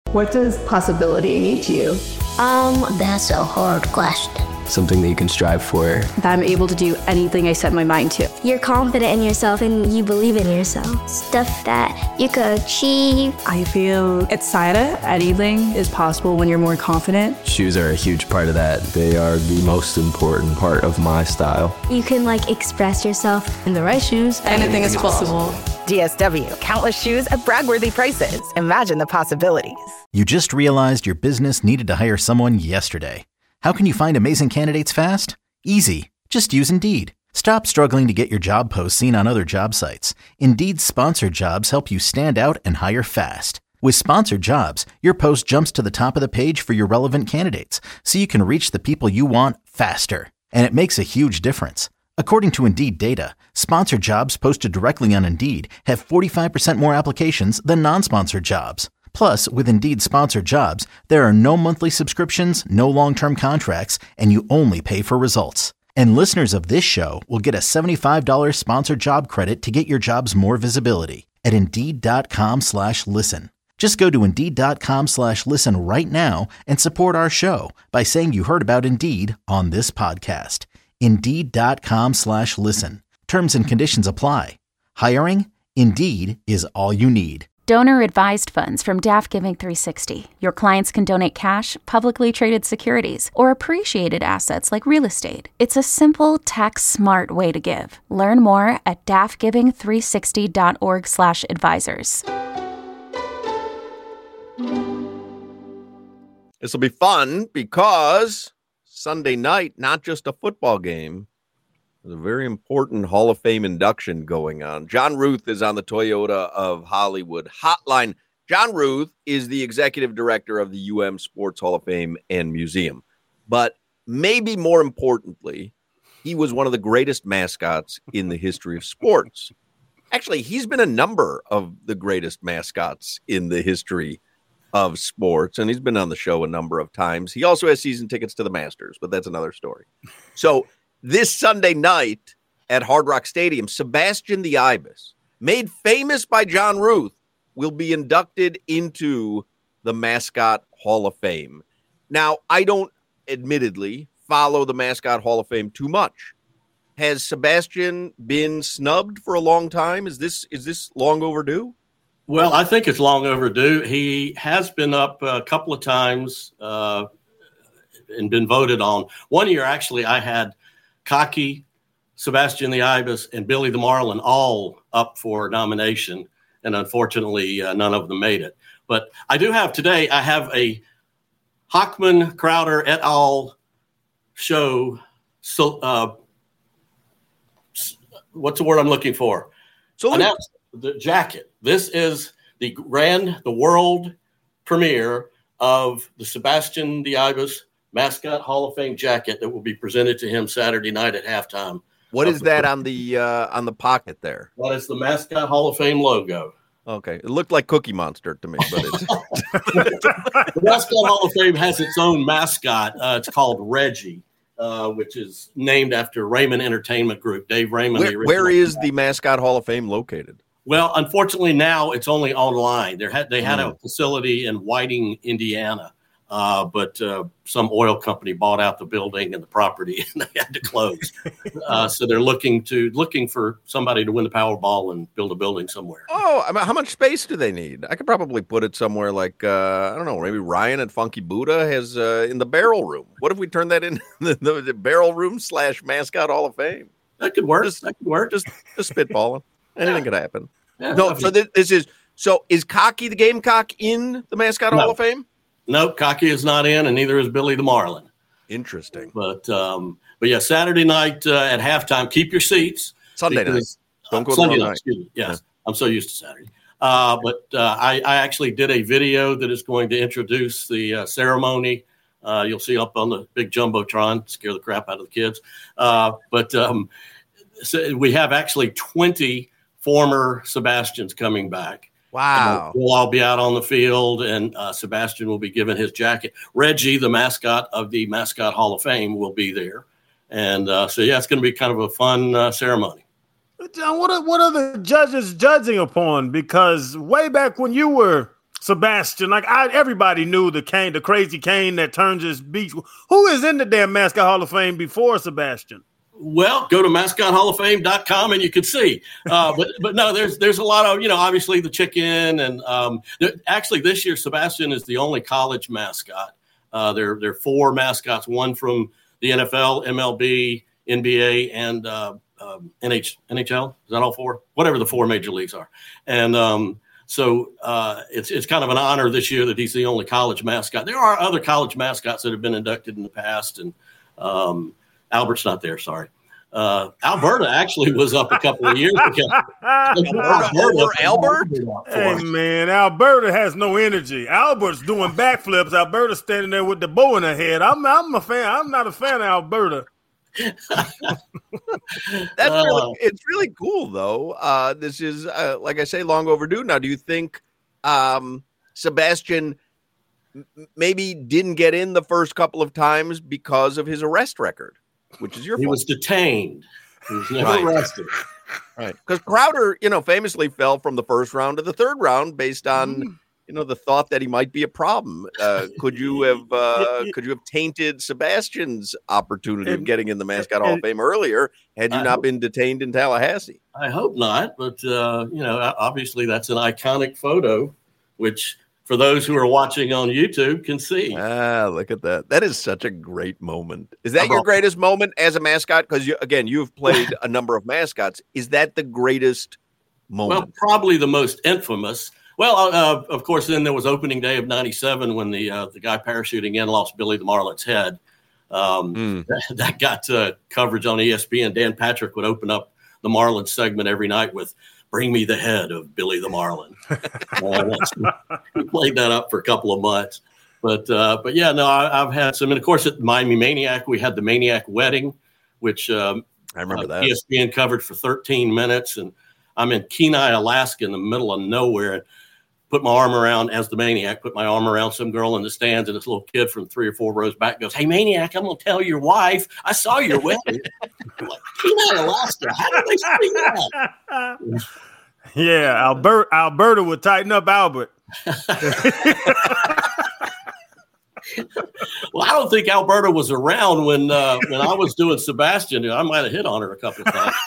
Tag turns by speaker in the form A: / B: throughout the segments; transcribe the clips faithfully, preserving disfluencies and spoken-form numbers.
A: What does possibility mean to you?
B: Um, that's a hard question.
C: Something that you can strive for.
D: That I'm able to do anything I set my mind to.
E: You're confident in yourself and you believe in yourself. Stuff that you could achieve.
D: I feel excited. Anything is possible when you're more confident.
C: Shoes are a huge part of that.
F: They are the most important part of my style.
E: You can like express yourself.
D: In the right shoes, anything, anything is possible. possible.
G: D S W, countless shoes at brag-worthy prices. Imagine the possibilities.
H: You just realized your business needed to hire someone yesterday. How can you find amazing candidates fast? Easy. Just use Indeed. Stop struggling to get your job posts seen on other job sites. Indeed's sponsored jobs help you stand out and hire fast. With sponsored jobs, your post jumps to the top of the page for your relevant candidates, so you can reach the people you want faster. And it makes a huge difference. According to Indeed data, sponsored jobs posted directly on Indeed have forty-five percent more applications than non-sponsored jobs. Plus, with Indeed sponsored jobs, there are no monthly subscriptions, no long-term contracts, and you only pay for results. And listeners of this show will get a seventy-five dollars sponsored job credit to get your jobs more visibility at Indeed.com slash listen. Just go to Indeed.com slash listen right now and support our show by saying you heard about Indeed on this podcast. Indeed.com slash listen. Terms and conditions apply. Hiring? Indeed is all you need.
I: Donor-advised funds from D A F Giving three sixty. Your clients can donate cash, publicly traded securities, or appreciated assets like real estate. It's a simple, tax-smart way to give. Learn more at dafgiving three sixty dot org slash advisors.
J: This will be fun because Sunday night, not just a football game, there's a very important Hall of Fame induction going on. John Ruth is on the Toyota of Hollywood hotline. John Ruth is the executive director of the U M Sports Hall of Fame and Museum. But maybe more importantly, he was one of the greatest mascots in the history of sports. Actually, he's been a number of the greatest mascots in the history of sports, and he's been on the show a number of times. He also has season tickets to the Masters, but that's another story. So this Sunday night at Hard Rock Stadium, Sebastian the Ibis, made famous by John Ruth, will be inducted into the Mascot Hall of Fame. Now, I don't, admittedly, follow the Mascot Hall of Fame too much. Has Sebastian been snubbed for a long time? Is this is this long overdue?
K: Well, I think it's long overdue. He has been up a couple of times uh, and been voted on. One year, actually, I had Cocky, Sebastian the Ibis, and Billy the Marlin all up for nomination, and unfortunately, uh, none of them made it. But I do have today, I have a Hockman, Crowder et al. Show. So, uh, what's the word I'm looking for? So Announce the jacket. This is the grand, the world premiere of the Sebastian the Ibis Mascot Hall of Fame jacket that will be presented to him Saturday night at halftime.
J: What is that on the uh, on the pocket there?
K: That is the Mascot Hall of Fame logo.
J: Okay, it looked like Cookie Monster to me, but it's
K: the Mascot Hall of Fame has its own mascot. Uh, it's called Reggie, uh, which is named after Raymond Entertainment Group. Dave Raymond.
J: Where, where is the Mascot Hall of Fame located?
K: Well, unfortunately, now it's only online. They had they had
J: mm.
K: a facility in Whiting, Indiana. Uh, but uh, some oil company bought out the building and the property, and they had to close. Uh, so they're looking to looking for somebody to win the Powerball and build a building somewhere.
J: Oh, I mean, how much space do they need? I could probably put it somewhere like uh, I don't know, maybe Ryan at Funky Buddha has uh, in the barrel room. What if we turn that in the, the, the barrel room slash Mascot Hall of Fame?
K: That could work.
J: Just,
K: that could work.
J: Just, just spitballing. Anything yeah. could happen.
K: Yeah,
J: no, so this, this is so is Cocky the Gamecock in the Mascot
K: no.
J: Hall of Fame?
K: Nope, Cocky is not in, and neither is Billy the Marlin.
J: Interesting.
K: But, um, but yeah, Saturday night uh, at halftime, keep your seats.
J: Sunday
K: because,
J: night. Don't go
K: uh, Sunday night,
J: night.
K: excuse me. Yes, yeah. I'm so used to Saturday. Uh, but uh, I, I actually did a video that is going to introduce the uh, ceremony. Uh, you'll see up on the big Jumbotron, scare the crap out of the kids. Uh, but um, so we have actually twenty former Sebastians coming back.
J: Wow.
K: We'll all be out on the field, and uh, Sebastian will be given his jacket. Reggie, the mascot of the Mascot Hall of Fame, will be there. And uh, so, yeah, it's going to be kind of a fun uh, ceremony.
L: John, what are, what are the judges judging upon? Because way back when you were Sebastian, like I, everybody knew the cane, the crazy cane that turns his beats. Who is in the damn Mascot Hall of Fame before Sebastian?
K: Well, go to mascot hall of fame dot com and you can see. Uh, but but no, there's there's a lot of, you know, obviously the chicken. And um, actually this year, Sebastian is the only college mascot. Uh, there, there are four mascots, one from the N F L, M L B, N B A, and uh, um, N H L. Is that all four? Whatever the four major leagues are. And um, so uh, it's it's kind of an honor this year that he's the only college mascot. There are other college mascots that have been inducted in the past, and um, Albert's not there, sorry. Uh, Alberta actually was up a couple of years ago.
L: Alberta, Albert? Hey, man, Alberta has no energy. Albert's doing backflips. Alberta's standing there with the bow in her head. I'm, I'm a fan. I'm not a fan of Alberta.
J: That's really, it's really cool, though. Uh, this is, uh, like I say, long overdue. Now, do you think um, Sebastian m- maybe didn't get in the first couple of times because of his arrest record? Which is your
K: he
J: fault.
K: was detained. He was never
J: right.
K: arrested.
J: Right. Because Crowder, you know, famously fell from the first round to the third round based on, mm. you know, the thought that he might be a problem. Uh, could you have uh, could you have tainted Sebastian's opportunity and, of getting in the Mascot Hall of Fame earlier had you I not hope, been detained in Tallahassee?
K: I hope not. But, uh, you know, obviously that's an iconic photo, which for those who are watching on YouTube can see.
J: Ah, look at that. That is such a great moment. Is that your greatest moment as a mascot? Because, you, again, you've played a number of mascots. Is that the greatest moment?
K: Well, probably the most infamous. Well, uh, of course, then there was opening day of ninety-seven when the uh, the guy parachuting in lost Billy the Marlin's head. Um, mm. that, that got uh, coverage on E S P N. Dan Patrick would open up the Marlin segment every night with, "Bring me the head of Billy the Marlin." uh, we played that up for a couple of months. But, uh, but yeah, no, I, I've had some. And, of course, at Miami Maniac, we had the Maniac Wedding, which um,
J: I remember
K: uh,
J: that.
K: E S P N covered for thirteen minutes. And I'm in Kenai, Alaska, in the middle of nowhere, and put my arm around, as the Maniac, put my arm around some girl in the stands, and this little kid from three or four rows back goes, "Hey, Maniac, I'm going to tell your wife I saw your wedding." I'm like, Kenai, Alaska, how did they see that?
L: Yeah, Albert, Alberta would tighten up Albert.
K: Well, I don't think Alberta was around when uh, when I was doing Sebastian. I might have hit on her a couple of times.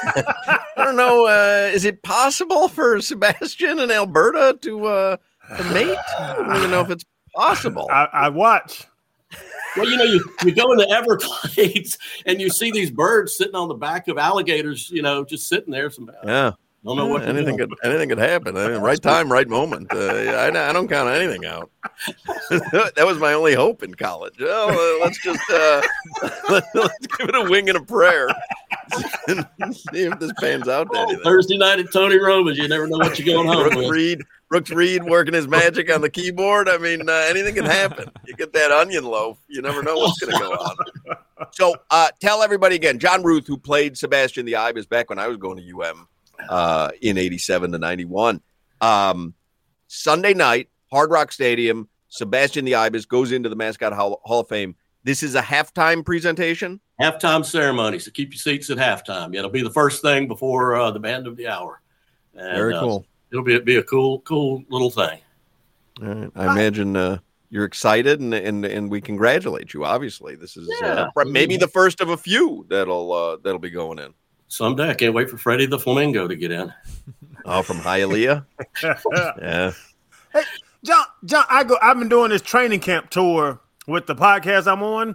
J: I don't know. Uh, is it possible for Sebastian and Alberta to, uh, to mate? I don't even know if it's possible.
L: I, I watch.
K: Well, you know, you, you go into Everglades and you see these birds sitting on the back of alligators, you know, just sitting there. Some,
J: yeah.
K: Don't know what
J: anything could anything could happen. I mean, right time, right moment. Uh, I, I don't count anything out. That was my only hope in college. Well, uh, let's just uh, let, let's give it a wing and a prayer. And see if this pans out. To anything.
K: Thursday night at Tony Roma's, you never know what you're going home
J: Brooks
K: with.
J: Reed, Brooks Reed working his magic on the keyboard. I mean, uh, anything can happen. You get that onion loaf, you never know what's going to go on. So, uh, tell everybody again. John Ruth, who played Sebastian the Ibis back when I was going to U M. Uh, in eighty-seven to ninety-one. Um, Sunday night, Hard Rock Stadium, Sebastian the Ibis goes into the Mascot Hall, Hall of Fame. This is a halftime presentation?
K: Halftime ceremony, so keep your seats at halftime. Yeah, it'll be the first thing before uh, the band of the hour. And,
J: Very cool.
K: Uh, it'll be, be a cool, cool little thing.
J: All right. I imagine uh, you're excited, and, and and we congratulate you, obviously. This is
K: yeah.
J: uh, maybe the first of a few that'll uh, that'll be going in.
K: Someday. I can't wait for Freddie the Flamingo to get in.
J: Oh, from Hialeah? Yeah.
L: Hey, John, John, I go, I've been doing this training camp tour with the podcast I'm on,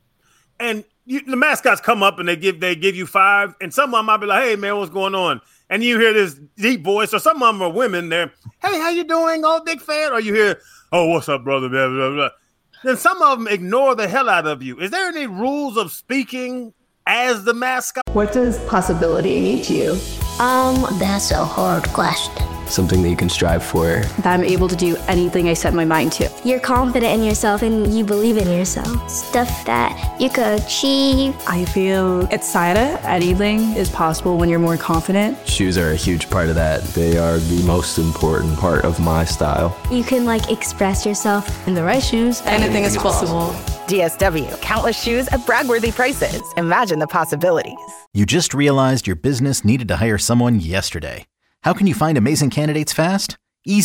L: and you, the mascots come up and they give they give you five, and some of them might be like, "Hey, man, what's going on?" And you hear this deep voice, or some of them are women there, "Hey, how you doing? Oh, big fan." Or you hear, "Oh, what's up, brother?" Blah, blah, blah. Then some of them ignore the hell out of you. Is there any rules of speaking as the mascot?
A: What does possibility mean to you?
B: Um, that's a hard question.
C: Something that you can strive for.
D: That I'm able to do anything I set my mind to.
E: You're confident in yourself and you believe in yourself. Stuff that you could achieve.
D: I feel excited. Anything is possible when you're more confident.
C: Shoes are a huge part of that.
F: They are the most important part of my style.
E: You can like express yourself.
D: In the right shoes, anything is possible.
G: D S W, countless shoes at brag-worthy prices. Imagine the possibilities.
H: You just realized your business needed to hire someone yesterday. How can you find amazing candidates fast? Easy.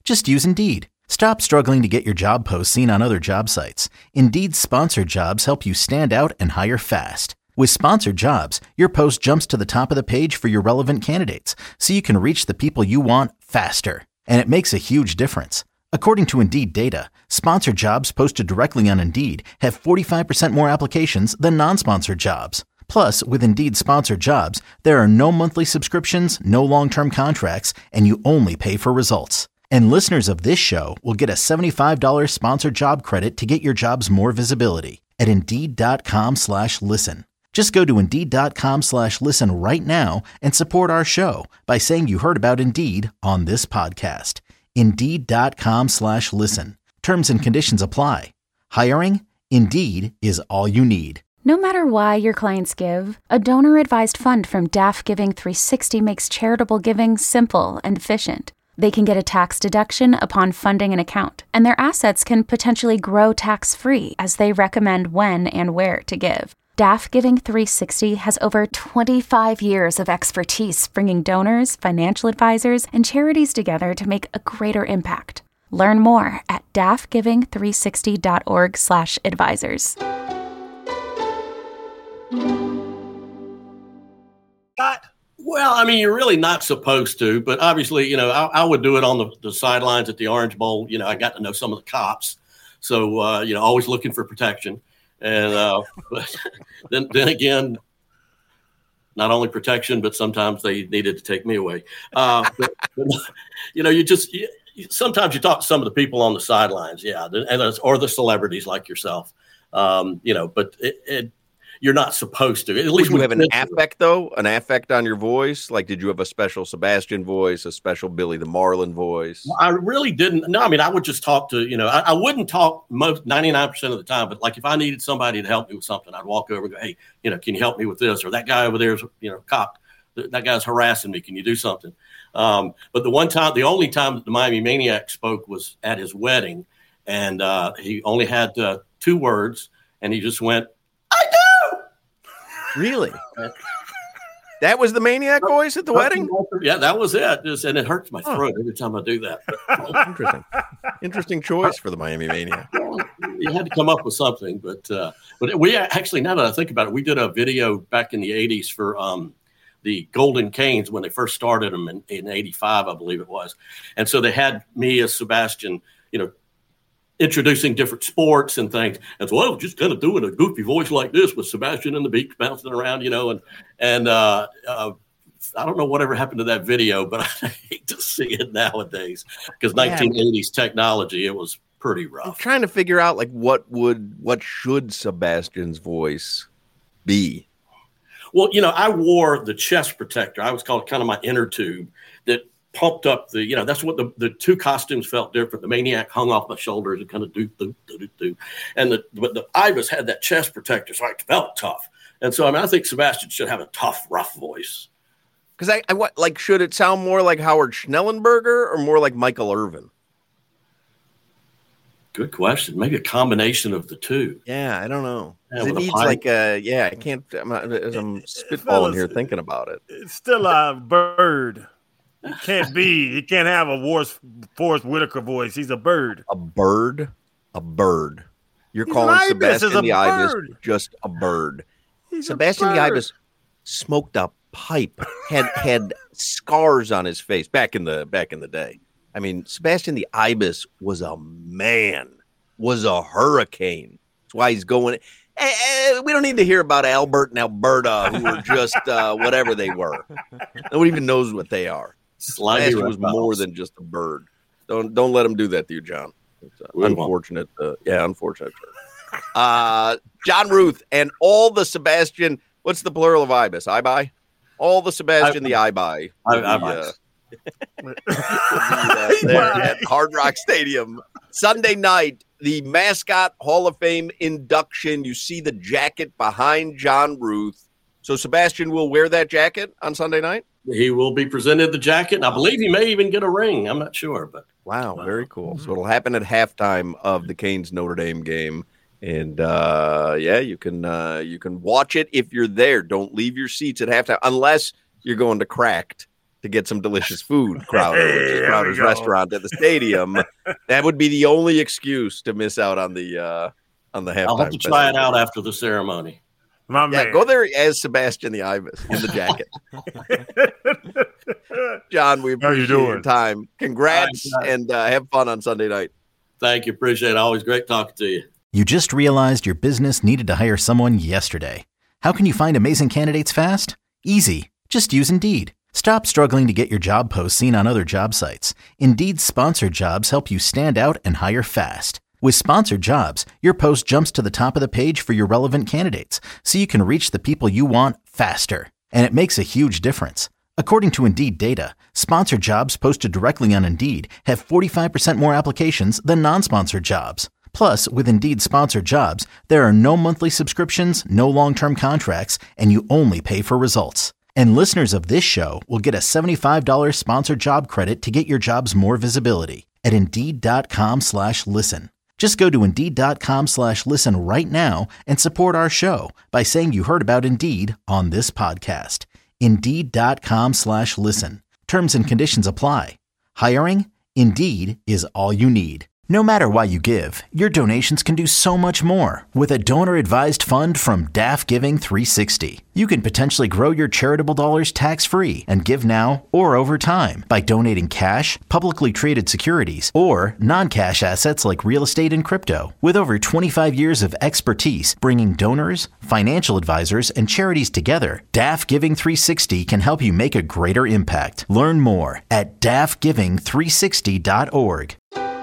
H: Just use Indeed. Stop struggling to get your job posts seen on other job sites. Indeed's sponsored jobs help you stand out and hire fast. With sponsored jobs, your post jumps to the top of the page for your relevant candidates, so you can reach the people you want faster. And it makes a huge difference. According to Indeed data, sponsored jobs posted directly on Indeed have forty-five percent more applications than non-sponsored jobs. Plus, with Indeed sponsored jobs, there are no monthly subscriptions, no long-term contracts, and you only pay for results. And listeners of this show will get a seventy-five dollars sponsored job credit to get your jobs more visibility at Indeed.com slash listen. Just go to Indeed.com slash listen right now and support our show by saying you heard about Indeed on this podcast. Indeed.com slash listen. Terms and conditions apply. Hiring? Indeed is all you need.
I: No matter why your clients give, a donor-advised fund from D A F Giving three sixty makes charitable giving simple and efficient. They can get a tax deduction upon funding an account, and their assets can potentially grow tax-free as they recommend when and where to give. D A F Giving three sixty has over twenty-five years of expertise bringing donors, financial advisors, and charities together to make a greater impact. Learn more at D A F giving three sixty dot org slash advisors.
K: Well, I mean, you're really not supposed to, but obviously, you know, I, I would do it on the, the sidelines at the Orange Bowl. You know, I got to know some of the cops. So, uh, you know, always looking for protection. And uh, but then, then again, not only protection, but sometimes they needed to take me away. Uh, but, but, you know, you just you, sometimes you talk to some of the people on the sidelines, yeah, and or the celebrities like yourself, um, you know. But it, it, you're not supposed to. At least
J: would you have an affect though, an affect on your voice. Like, did you have a special Sebastian voice, a special Billy the Marlin voice?
K: I really didn't. No, I mean, I would just talk to, you know, I, I wouldn't talk most ninety-nine percent of the time, but like if I needed somebody to help me with something, I'd walk over and go, hey, you know, can you help me with this? Or that guy over there is, you know, cop. That guy's harassing me. Can you do something? Um, but the one time, the only time that the Miami Maniac spoke was at his wedding, and uh, he only had uh, two words, and he just went, I do.
J: Really? That was the Maniac voice at the wedding?
K: Yeah, that was it. Just, and it hurts my throat every time I do that. But,
J: Interesting. Interesting choice for the Miami Maniac.
K: You had to come up with something. But uh, but we actually, now that I think about it, we did a video back in the eighties for um, the Golden Canes when they first started them in, in eighty-five, I believe it was. And so they had me as Sebastian, you know, introducing different sports and things. And so, well, just kind of doing a goofy voice like this with Sebastian and the Beaks bouncing around, you know, and, and uh, uh, I don't know whatever happened to that video, but I hate to see it nowadays because nineteen eighties technology, it was pretty rough.
J: I'm trying to figure out like what would, what should Sebastian's voice be?
K: Well, you know, I wore the chest protector. I was called kind of my inner tube that pumped up the, you know, that's what the, the two costumes felt different. The Maniac hung off my shoulders and kind of do, do, do, do, do. And the, but the Ibis had that chest protector, so I felt tough. And so, I mean, I think Sebastian should have a tough, rough voice.
J: Because I, I what, like, should it sound more like Howard Schnellenberger or more like Michael Irvin?
K: Good question. Maybe a combination of the two.
J: Yeah, I don't know.
K: Yeah,
J: it needs like a, yeah, I can't, I'm, not, as I'm spitballing here thinking about it.
L: It's still a bird. It can't be. He can't have a Forrest, Forrest Whitaker voice. He's a bird.
J: A bird? A bird. You're
L: He's
J: calling
L: an
J: Sebastian
L: ibis,
J: the Ibis
L: bird.
J: just a bird.
L: He's
J: Sebastian
L: a
J: the
L: bird.
J: Ibis smoked a pipe, had had scars on his face back in the back in the day. I mean, Sebastian the Ibis was a man, was a hurricane. That's why he's going. Eh, eh, we don't need to hear about Albert and Alberta, who were just uh, whatever they were. Nobody even knows what they are. Sebastian was more than just a bird. Don't don't let him do that to you, John. It's, uh, unfortunate. Uh, yeah, unfortunate. Uh, John Ruth and all the Sebastian. What's the plural of Ibis? Ibi? All the Sebastian I, the Ibi.
K: I,
J: the, uh, uh, there at Hard Rock Stadium Sunday night. The Mascot Hall of Fame induction. You see the jacket behind John Ruth. So Sebastian will wear that jacket on Sunday night?
K: He will be presented the jacket, and I believe he may even get a ring. I'm not sure, but
J: wow, very cool. So it'll happen at halftime of the Canes Notre Dame game, and uh, yeah, you can uh, you can watch it if you're there. Don't leave your seats at halftime unless you're going to Cracked to get some delicious food, Crowder, which is
L: Hey,
J: Crowder's restaurant at the stadium. That would be the only excuse to miss out on the uh, on the halftime.
K: I'll have to try it out after the ceremony.
L: My
J: yeah,
L: man.
J: go there as Sebastian the Ibis in the jacket. John, we appreciate
L: you doing?
J: your time. Congrats and uh, have fun on Sunday night.
K: Thank you. Appreciate it. Always great talking to you.
H: You just realized your business needed to hire someone yesterday. How can you find amazing candidates fast? Easy. Just use Indeed. Stop struggling to get your job posts seen on other job sites. Indeed's sponsored jobs help you stand out and hire fast. With sponsored jobs, your post jumps to the top of the page for your relevant candidates, so you can reach the people you want faster. And it makes a huge difference. According to Indeed data, sponsored jobs posted directly on Indeed have forty-five percent more applications than non-sponsored jobs. Plus, with Indeed sponsored jobs, there are no monthly subscriptions, no long-term contracts, and you only pay for results. And listeners of this show will get a seventy-five dollars sponsored job credit to get your jobs more visibility at Indeed.com slash listen. Just go to Indeed.com slash listen right now and support our show by saying you heard about Indeed on this podcast. Indeed.com slash listen. Terms and conditions apply. Hiring? Indeed is all you need. No matter why you give, your donations can do so much more with a donor-advised fund from D A F Giving three sixty. You can potentially grow your charitable dollars tax-free and give now or over time by donating cash, publicly traded securities, or non-cash assets like real estate and crypto. With over twenty-five years of expertise bringing donors, financial advisors, and charities together, D A F Giving three sixty can help you make a greater impact. Learn more at D A F giving three sixty dot org.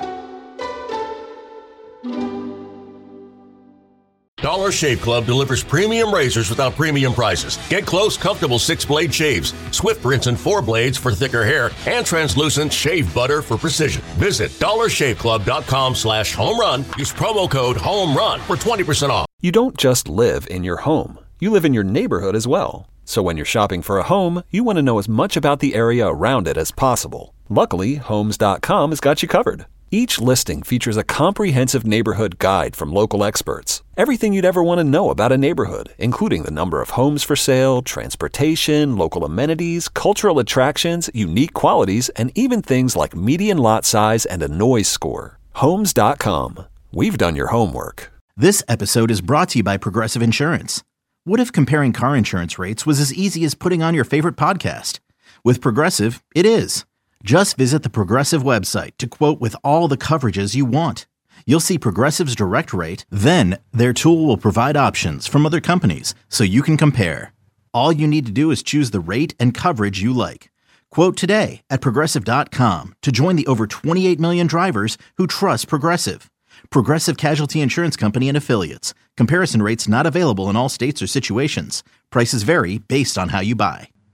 M: Dollar Shave Club delivers premium razors without premium prices. Get close, comfortable six-blade shaves, swift rinse and four blades for thicker hair, and translucent shave butter for precision. Visit dollarshaveclub.com slash home run. Use promo code HOMERUN for twenty percent off.
N: You don't just live in your home. You live in your neighborhood as well. So when you're shopping for a home, you want to know as much about the area around it as possible. Luckily, Homes dot com has got you covered. Each listing features a comprehensive neighborhood guide from local experts. Everything you'd ever want to know about a neighborhood, including the number of homes for sale, transportation, local amenities, cultural attractions, unique qualities, and even things like median lot size and a noise score. Homes dot com. We've done your homework.
H: This episode is brought to you by Progressive Insurance. What if comparing car insurance rates was as easy as putting on your favorite podcast? With Progressive, it is. Just visit the Progressive website to quote with all the coverages you want. You'll see Progressive's direct rate, then their tool will provide options from other companies so you can compare. All you need to do is choose the rate and coverage you like. Quote today at Progressive dot com to join the over twenty-eight million drivers who trust Progressive. Progressive Casualty Insurance Company and Affiliates. Comparison rates not available in all states or situations. Prices vary based on how you buy.